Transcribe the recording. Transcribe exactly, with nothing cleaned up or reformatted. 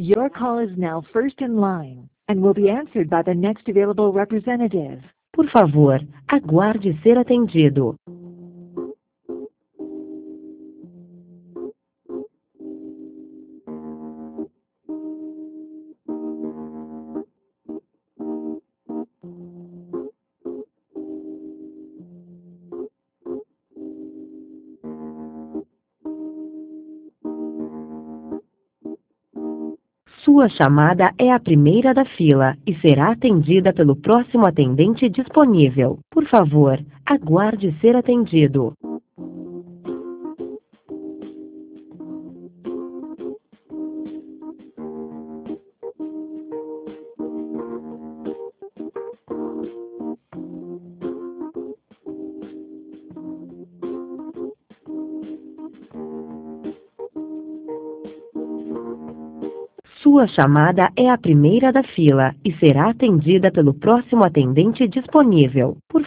Your call is now first in line and will be answered by the next available representative. Por favor, aguarde ser atendido. Sua chamada é a primeira da fila e será atendida pelo próximo atendente disponível. Por favor, aguarde ser atendido. Sua chamada é a primeira da fila e será atendida pelo próximo atendente disponível. Por